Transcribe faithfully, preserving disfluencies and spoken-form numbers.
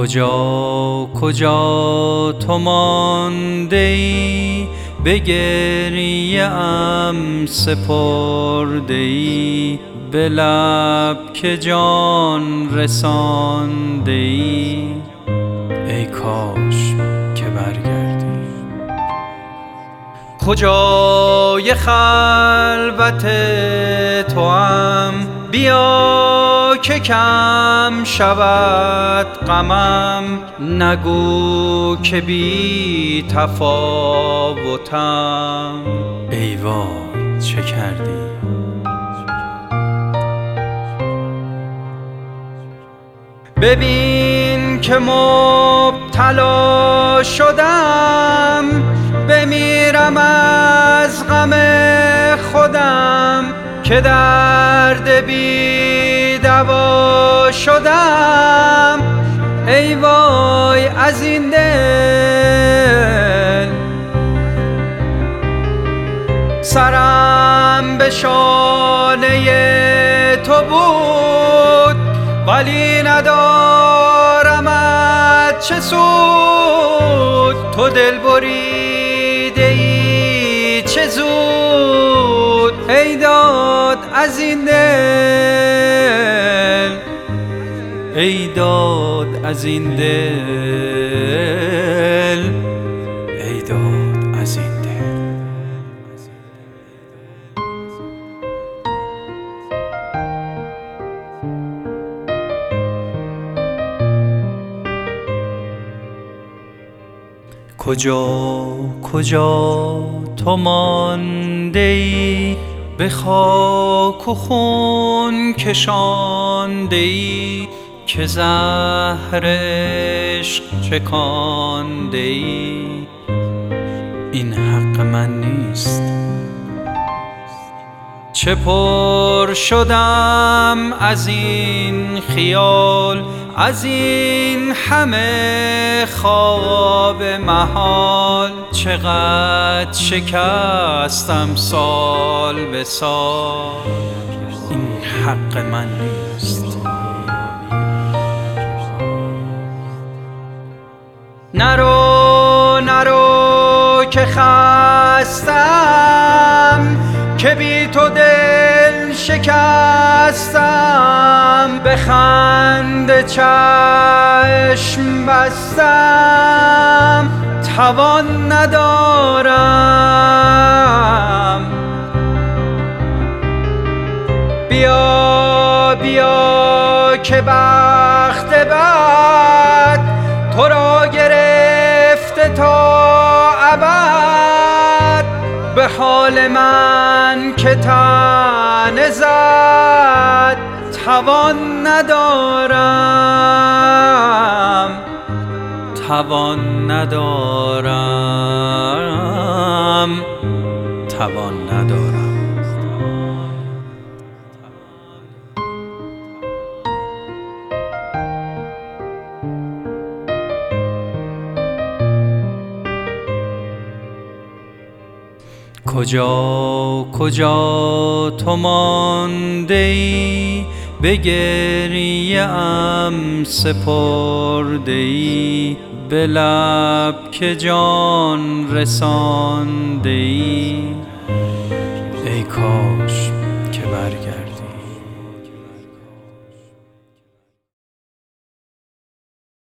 کجا کجا تو مانده ای، به گریه ام سپرده ای، به لب که جان رسانده ای. ای کاش که برگردی. کجای خلوت توام، بیا که کم شود غمم، نگو که بی تفاوتم. ای وای چه کردی. ببین که مبتلا شدم، بمیرم از غم خودم، که درد بی دوا شدم. ای وای از این دل، سرم به شانه تو بود، ولی ندارمت چه سود. تو دل بریده ای چه زود. ای داد از این دل، ای داد از این دل، ای داد از این دل. کجا کجا تو مانده ای، به خاک و خون کشانده ای، که زهر عشق چکانده ای. این حق من نیست. چه پر شدم از این خیال، از این همه خواب محال. چقدر شکستم سال به سال. این حق من نیست. نرو نرو که خستم، که بی تو دل شکستم. بخند چشم بستم، توان ندارم. بیا بیا که بخت بد تو را گرفته تا ابد. به حال من که طعنه زد، توان ندارم، توان ندارم، توان ندارم. کجا کجا تو مانده ای، به گریه ام سپرده ای، به لب که جان رسانده ای. ای کاش